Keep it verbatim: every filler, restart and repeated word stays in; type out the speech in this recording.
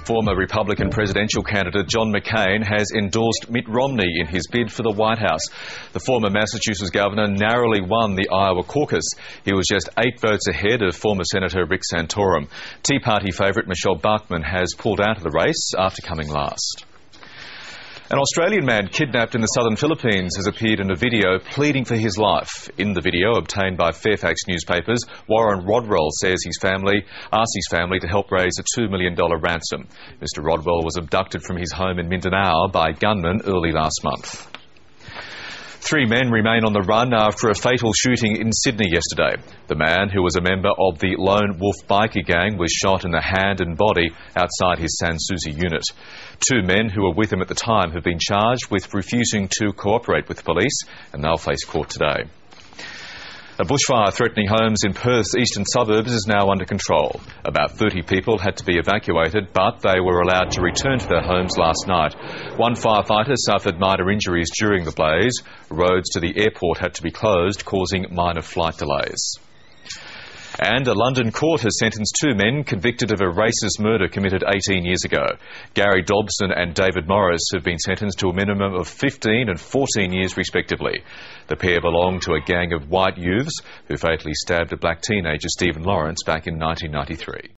Former Republican presidential candidate John McCain has endorsed Mitt Romney in his bid for the White House. The former Massachusetts governor narrowly won the Iowa caucus. He was just eight votes ahead of former Senator Rick Santorum. Tea Party favourite Michelle Bachmann has pulled out of the race after coming last. An Australian man kidnapped in the southern Philippines has appeared in a video pleading for his life. In the video, obtained by Fairfax newspapers, Warren Rodwell says his family asked his family to help raise a two million dollars ransom. Mister Rodwell was abducted from his home in Mindanao by gunmen early last month. Three men remain on the run after a fatal shooting in Sydney yesterday. The man, who was a member of the Lone Wolf biker gang, was shot in the hand and body outside his Sans Souci unit. Two men who were with him at the time have been charged with refusing to cooperate with police, and they'll face court today. A bushfire threatening homes in Perth's eastern suburbs is now under control. About thirty people had to be evacuated, but they were allowed to return to their homes last night. One firefighter suffered minor injuries during the blaze. Roads to the airport had to be closed, causing minor flight delays. And a London court has sentenced two men convicted of a racist murder committed eighteen years ago. Gary Dobson and David Morris have been sentenced to a minimum of fifteen and fourteen years respectively. The pair belong to a gang of white youths who fatally stabbed a black teenager, Stephen Lawrence, back in nineteen ninety-three.